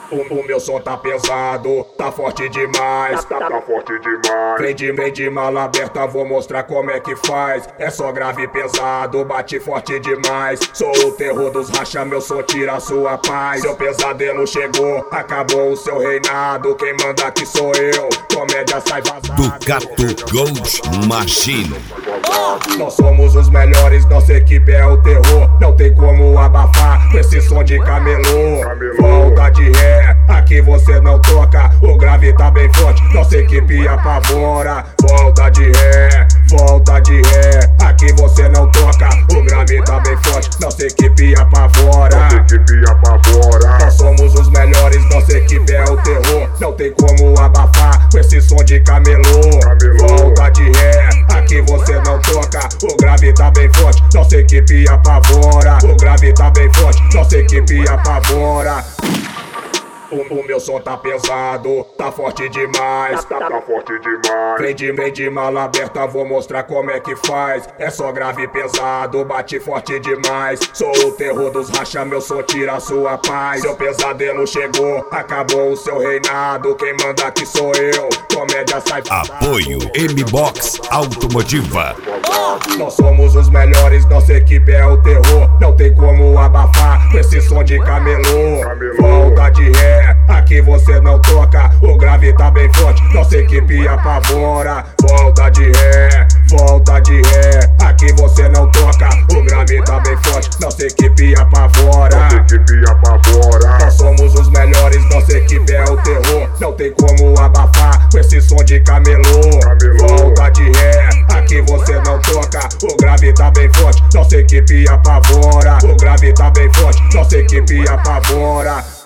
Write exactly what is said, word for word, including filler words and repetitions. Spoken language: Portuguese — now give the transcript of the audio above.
O, o meu som tá pesado, tá forte demais, Tá, tá forte demais. Vem de, vem de mala aberta, vou mostrar como é que faz. É só grave e pesado, bate forte demais. Sou o terror dos racha, meu som tira a sua paz. Seu pesadelo chegou, acabou o seu reinado. Quem manda aqui sou eu, comédia sai vazada. Ducato Gold Machine. Nós somos os melhores, nossa equipe é o terror. Não tem como abafar esse som de camelô. Volta de ré, aqui você não toca. O grave tá bem forte, nossa equipe apavora. Volta de ré, volta de ré, aqui você não toca. O grave tá bem forte, nossa equipe apavora. Nossa equipe apavora. Nós somos os melhores, nossa equipe é o terror. Não tem como abafar com esse som de camelô. Volta de ré, aqui você não toca. O grave tá bem forte, nossa equipe apavora. O grave tá bem forte, nossa equipe apavora. O, o meu som tá pesado, tá forte demais. Tá, tá forte demais. Vem de, vem de mala aberta, vou mostrar como é que faz. É só grave e pesado, bate forte demais. Sou o terror dos racha, meu som tira a sua paz. Seu pesadelo chegou, acabou o seu reinado. Quem manda aqui sou eu, comédia sai vazada. Apoio M-Box Automotiva. Nós somos os melhores, nossa equipe é o terror. Não tem como abafar esse som de camelô. Volta de ré, aqui você não toca. O grave tá bem forte, nossa equipe apavora. Volta de ré, volta de ré, aqui você não toca. O grave tá bem forte, nossa equipe apavora. Nossa equipe apavora. Nós somos os melhores, nossa equipe é o terror. Não tem como abafar com esse som de camelô. Volta de ré, aqui você não toca. O grave tá bem forte, nossa equipe apavora. O grave tá bem forte, nossa equipe apavora.